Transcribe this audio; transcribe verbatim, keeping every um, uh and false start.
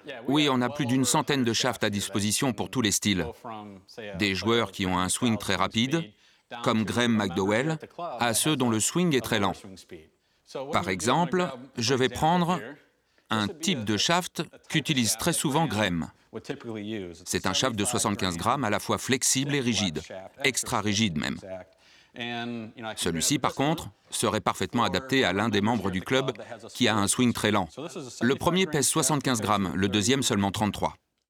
Oui, on a plus d'une centaine de shafts à disposition pour tous les styles. Des joueurs qui ont un swing très rapide, comme Graham McDowell, à ceux dont le swing est très lent. Par exemple, je vais prendre un type de shaft qu'utilise très souvent Graham. C'est un shaft de soixante-quinze grammes à la fois flexible et rigide, extra rigide même. Celui-ci, par contre, serait parfaitement adapté à l'un des membres du club qui a un swing très lent. Le premier pèse soixante-quinze grammes, le deuxième seulement trente-trois.